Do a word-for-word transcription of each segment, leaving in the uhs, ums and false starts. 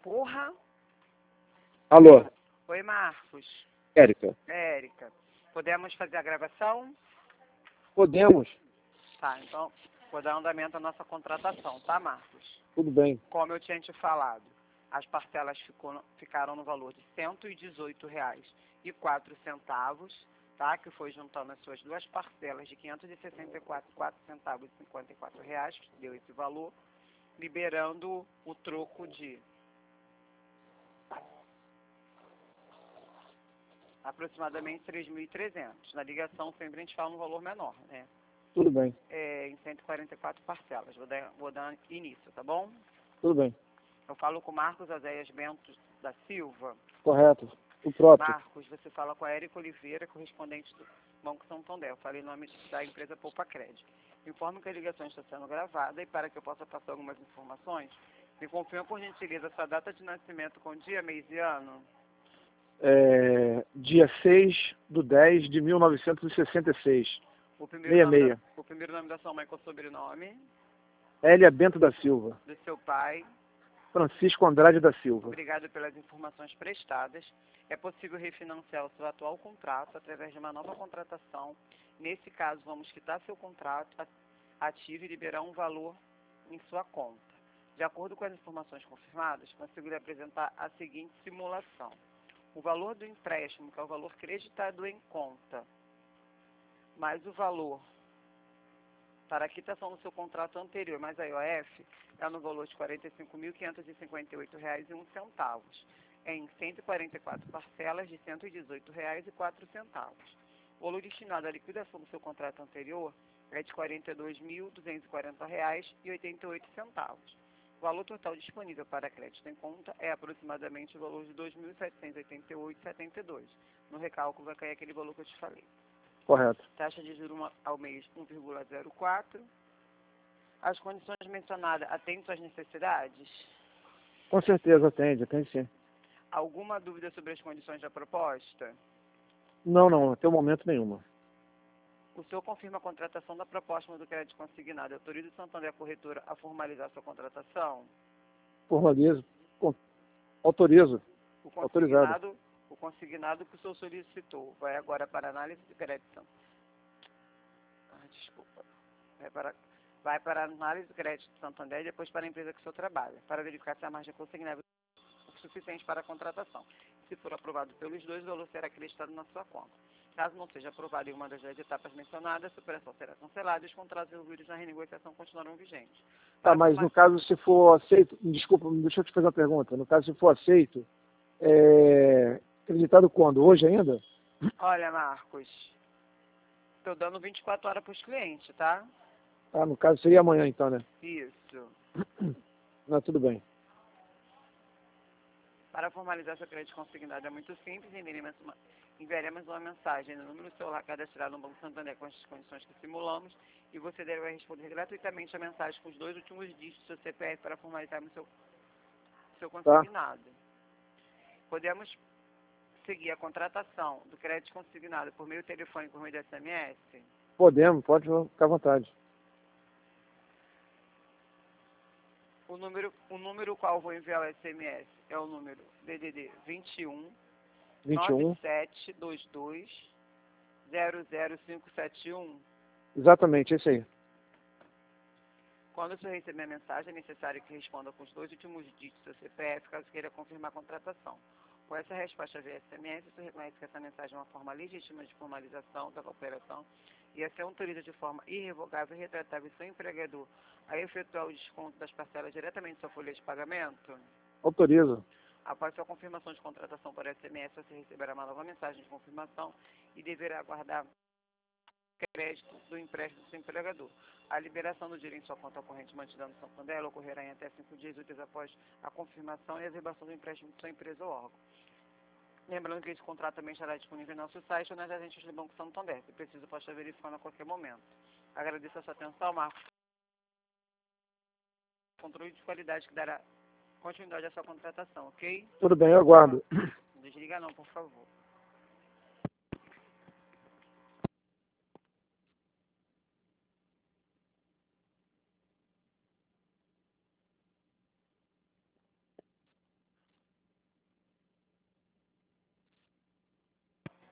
Porra! Alô, Oi, Marcos. Érica. Érica. Podemos fazer a gravação? Podemos? Tá, então vou dar andamento à nossa contratação, tá, Marcos? Tudo bem. Como eu tinha te falado, as parcelas ficou, ficaram no valor de cento e dezoito reais e quatro centavos, tá? Que foi juntando as suas duas parcelas de quinhentos e sessenta e quatro reais e quatro centavos e cinquenta e quatro reais, que deu esse valor, liberando o troco de aproximadamente três mil e trezentos. Na ligação sempre a gente fala um valor menor, né? Tudo bem. É, em cento e quarenta e quatro parcelas. Vou dar, vou dar início, tá bom? Tudo bem. Eu falo com Marcos Azéias Bento da Silva. Correto. O próprio. Marcos, você fala com a Érica Oliveira, correspondente do Banco Santander. Eu falei o nome da empresa Poupa Crédito. Informo que a ligação está sendo gravada e para que eu possa passar algumas informações, me confirma por gentileza sua data de nascimento com dia, mês e ano. É, dia seis do dez de mil novecentos e sessenta e seis. O primeiro, Meia nome meia. da, o primeiro nome da sua mãe com o sobrenome, Hélia Bento da Silva. do seu pai. Francisco Andrade da Silva. Obrigado pelas informações prestadas. É possível refinanciar o seu atual contrato através de uma nova contratação. Nesse caso, vamos quitar seu contrato ativo e liberar um valor em sua conta. De acordo com as informações confirmadas, consigo lhe apresentar a seguinte simulação. O valor do empréstimo, que é o valor creditado em conta, mais o valor para a quitação do seu contrato anterior, mais a I O F, está no valor de quarenta e cinco mil quinhentos e cinquenta e oito reais e um centavos, em cento e quarenta e quatro parcelas de cento e dezoito reais e quatro centavos. O valor destinado à liquidação do seu contrato anterior é de quarenta e dois mil duzentos e quarenta reais e oitenta e oito centavos. O valor total disponível para crédito em conta é aproximadamente o valor de dois mil setecentos e oitenta e oito reais e setenta e dois centavos. No recálculo vai cair aquele valor que eu te falei. Correto. Taxa de juros ao mês um vírgula zero quatro. As condições mencionadas atendem suas necessidades? Com certeza atende, atende sim. Alguma dúvida sobre as condições da proposta? Não, não, até o momento nenhuma. O senhor confirma a contratação da proposta do crédito consignado e autoriza o Santander a corretora a formalizar sua contratação? Formalizo. Com- Autorizo. O Autorizado. consignado, o consignado que o senhor solicitou vai agora para análise de crédito. Ah, desculpa. Vai para, vai para análise de crédito do Santander e depois para a empresa que o senhor trabalha, para verificar se a margem consignável é suficiente para a contratação. Se for aprovado pelos dois, o valor será acreditado na sua conta. Caso não seja aprovado em uma das duas etapas mencionadas, a operação será cancelada e os contratos envolvidos na renegociação continuarão vigentes. Tá, Para mas formar... no caso, se for aceito, desculpa, deixa eu te fazer uma pergunta. No caso, se for aceito, é acreditado quando? Hoje ainda? Olha, Marcos, estou dando vinte e quatro horas para os clientes, tá? Ah, no caso seria amanhã então, né? Isso. Não, tudo bem. Para formalizar seu crédito consignado é muito simples, enviaremos uma, enviaremos uma mensagem no número do celular cadastrado no Banco Santander com as condições que simulamos e você deverá responder gratuitamente a mensagem com os dois últimos dígitos do seu C P F para formalizar o seu, seu consignado. Tá. Podemos seguir a contratação do crédito consignado por meio telefônico, por meio de S M S? Podemos, pode ficar à vontade. O número, o número qual vou enviar o S M S é o número D D D vinte e um, vinte e um. nove sete dois dois, zero zero cinco sete um. Exatamente, esse aí. Quando o senhor receber a mensagem, é necessário que responda com os dois últimos dígitos do seu C P F, caso queira confirmar a contratação. Com essa resposta via S M S, o senhor reconhece que essa mensagem é uma forma legítima de formalização da operação e assim autoriza de forma irrevogável e retratável seu empregador a efetuar o desconto das parcelas diretamente em sua folha de pagamento? Autorizo. Após sua confirmação de contratação por S M S, você receberá uma nova mensagem de confirmação e deverá aguardar crédito do empréstimo do seu empregador. A liberação do dinheiro em sua conta corrente mantida no Santander ocorrerá em até cinco dias úteis após a confirmação e a reservação do empréstimo de sua empresa ou órgão. Lembrando que esse contrato também estará disponível no nosso site ou nas agências do Banco Santander. Se preciso, pode estar verificando a qualquer momento. Agradeço a sua atenção, Marcos. Controle de qualidade que dará continuidade à sua contratação, ok? Tudo bem, eu aguardo. Não desliga não, por favor.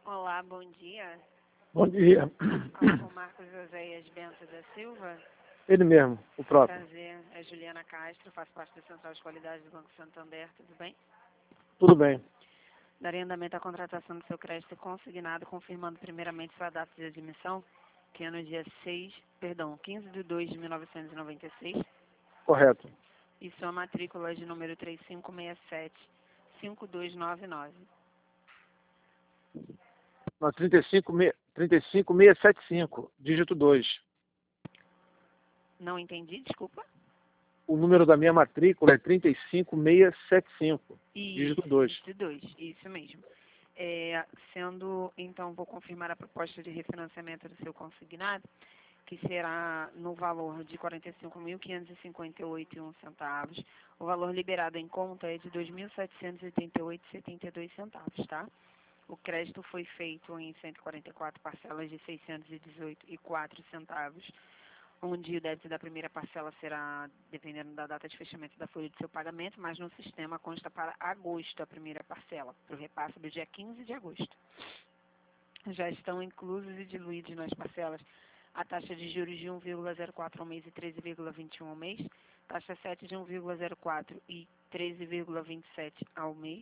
Olá, bom dia. Bom dia. Fala com o Marcos Joséias Bento da Silva. Ele mesmo, o próprio. Prazer, é Juliana Castro, faço parte da Central de Qualidade do Banco Santander, tudo bem? Tudo bem. Darei andamento à contratação do seu crédito consignado, confirmando primeiramente sua data de admissão, que é no dia seis, perdão, quinze de dois de mil novecentos e noventa e seis, Correto. e sua matrícula é de número três cinco seis sete, cinco dois nove nove. Não, trinta e cinco mil seiscentos e setenta e cinco, dígito dois. Não entendi, desculpa. O número da minha matrícula é trinta e cinco mil seiscentos e setenta e cinco, Isso, dígito dois. dígito dois, isso mesmo. É, sendo, então, vou confirmar a proposta de refinanciamento do seu consignado, que será no valor de quarenta e cinco mil quinhentos e cinquenta e oito reais e um centavos. O valor liberado em conta é de dois mil setecentos e oitenta e oito reais e setenta e dois centavos, tá? O crédito foi feito em cento e quarenta e quatro parcelas de seiscentos e dezoito reais e quatro centavos, onde o débito da primeira parcela será dependendo da data de fechamento da folha de seu pagamento, mas no sistema consta para agosto a primeira parcela, para o repasse do dia quinze de agosto. Já estão inclusos e diluídos nas parcelas a taxa de juros de um vírgula zero quatro ao mês e treze vírgula vinte e um ao mês, taxa sete de um vírgula zero quatro e treze vírgula vinte e sete ao mês,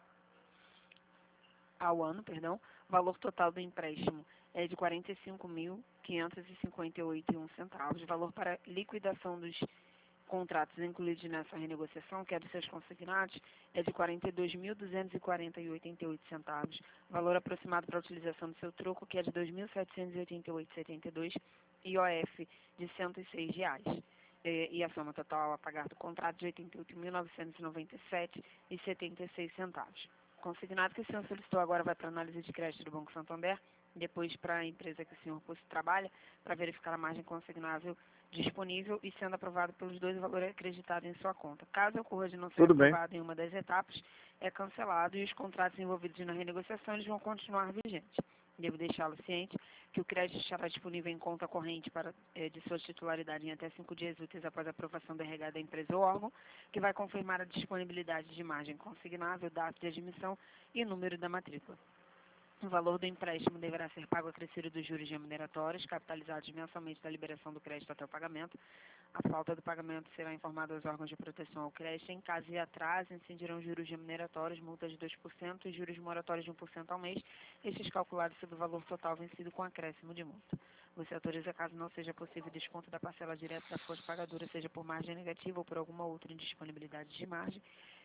ao ano, perdão. Valor total do empréstimo é de quarenta e cinco mil quinhentos e cinquenta e oito reais e um centavos. Valor para liquidação dos contratos incluídos nessa renegociação, que é dos seus consignados, é de quarenta e dois mil duzentos e quarenta reais e oitenta e oito centavos. Valor aproximado para a utilização do seu troco, que é de dois mil setecentos e oitenta e oito reais e setenta e dois centavos. I O F de cento e seis reais. E, e a soma total a pagar do contrato de oitenta e oito mil novecentos e noventa e sete reais e setenta e seis centavos. Consignado que o senhor solicitou agora vai para a análise de crédito do Banco Santander, depois para a empresa que o senhor trabalha, para verificar a margem consignável disponível e sendo aprovado pelos dois valores acreditados em sua conta. Caso ocorra de não ser Tudo aprovado bem. em uma das etapas, é cancelado e os contratos envolvidos na renegociação eles vão continuar vigentes. Devo deixá-lo ciente que o crédito estará disponível em conta corrente para, eh, de sua titularidade em até cinco dias úteis após a aprovação da R H da empresa ou órgão, que vai confirmar a disponibilidade de margem consignável, data de admissão e número da matrícula. O valor do empréstimo deverá ser pago acrescido dos juros remuneratórios, capitalizados mensalmente da liberação do crédito até o pagamento. A falta do pagamento será informada aos órgãos de proteção ao crédito. Em caso de atraso, incidirão juros remuneratórios, multas de dois por cento e juros moratórios de um por cento ao mês, estes calculados sobre o valor total vencido com acréscimo de multa. Você autoriza, caso não seja possível desconto da parcela direta da folha pagadora, seja por margem negativa ou por alguma outra indisponibilidade de margem,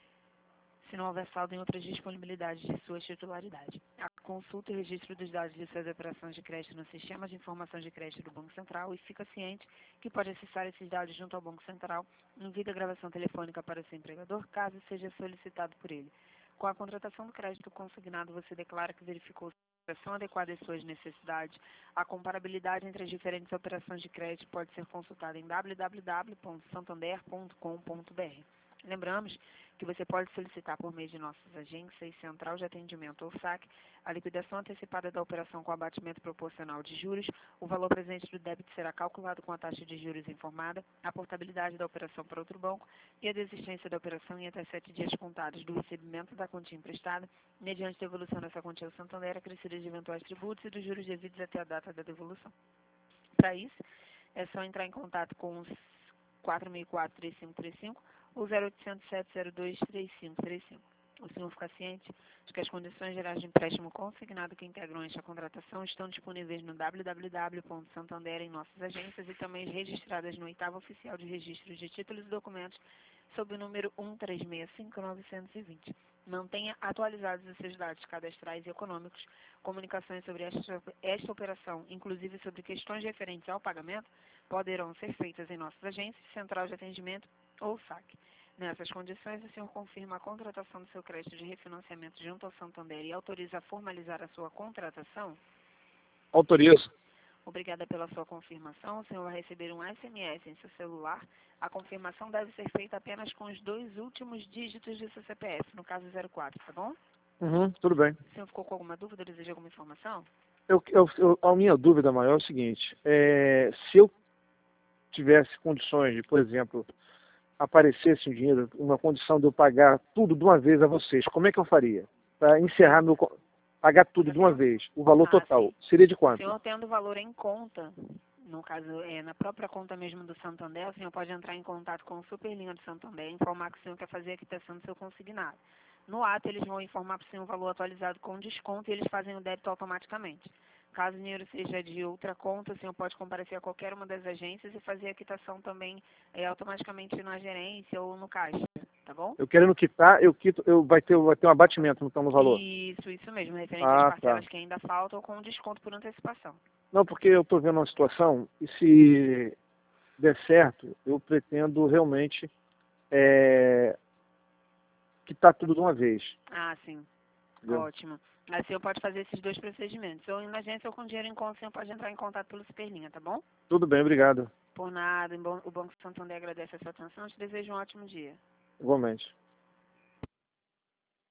se não houver saldo em outras disponibilidades de sua titularidade. A consulta e registro dos dados de suas operações de crédito no sistema de informação de crédito do Banco Central e fica ciente que pode acessar esses dados junto ao Banco Central em vida gravação telefônica para seu empregador, caso seja solicitado por ele. Com a contratação do crédito consignado, você declara que verificou a operação adequada às suas necessidades. A comparabilidade entre as diferentes operações de crédito pode ser consultada em w w w ponto santander ponto com ponto b r. Lembramos que você pode solicitar por meio de nossas agências, Central de Atendimento ou S A C, a liquidação antecipada da operação com abatimento proporcional de juros. O valor presente do débito será calculado com a taxa de juros informada, a portabilidade da operação para outro banco e a desistência da operação em até sete dias contados do recebimento da quantia emprestada, mediante devolução dessa quantia ao Santander, acrescida de eventuais tributos e dos juros devidos até a data da devolução. Para isso, é só entrar em contato com os quatro seis quatro, três cinco três cinco ou zero oitocentos, sete zero dois, três cinco três cinco. O senhor fica ciente de que as condições gerais de empréstimo consignado que integram esta contratação estão disponíveis no w w w ponto santander em nossas agências e também registradas no oitavo oficial de registro de títulos e documentos sob o número um três seis cinco nove dois zero. Mantenha atualizados os seus dados cadastrais e econômicos. Comunicações sobre esta, esta operação, inclusive sobre questões referentes ao pagamento, poderão ser feitas em nossas agências, Central de Atendimento ou S A C. Nessas condições, o senhor confirma a contratação do seu crédito de refinanciamento junto ao Santander e autoriza a formalizar a sua contratação? Autorizo. Obrigada pela sua confirmação. O senhor vai receber um S M S em seu celular. A confirmação deve ser feita apenas com os dois últimos dígitos de seu C P F, no caso zero quatro, tá bom? Uhum, tudo bem. O senhor ficou com alguma dúvida, deseja alguma informação? Eu, eu, eu, a minha dúvida maior é o seguinte, é, se eu tivesse condições de, por exemplo, aparecesse um dinheiro, uma condição de eu pagar tudo de uma vez a vocês, como é que eu faria? Para encerrar meu... pagar tudo de uma vez, o valor Ah, total, sim. seria de O quanto? senhor tendo o valor em conta, no caso, é, na própria conta mesmo do Santander, o senhor pode entrar em contato com o Superlinha do Santander e informar que o senhor quer fazer a quitação do seu consignado. No ato, eles vão informar para o senhor o valor atualizado com desconto e eles fazem o débito automaticamente. Caso o dinheiro seja de outra conta, o senhor pode comparecer a qualquer uma das agências e fazer a quitação também é, automaticamente na gerência ou no caixa, tá bom? Eu querendo quitar, eu quito, eu, vai, ter, vai ter um abatimento então, no valor. Isso, isso mesmo, referente Ah, às parcelas tá. que ainda faltam com desconto por antecipação. Não, porque eu estou vendo uma situação e se der certo, eu pretendo realmente é, quitar tudo de uma vez. Ah, sim. Entendeu? Ótimo. Aí o senhor pode fazer esses dois procedimentos. Ou na agência ou com dinheiro em conta, o senhor pode entrar em contato pelo Superlinha, tá bom? Tudo bem, obrigado. Por nada, o Banco Santander agradece a sua atenção e te desejo um ótimo dia. Igualmente.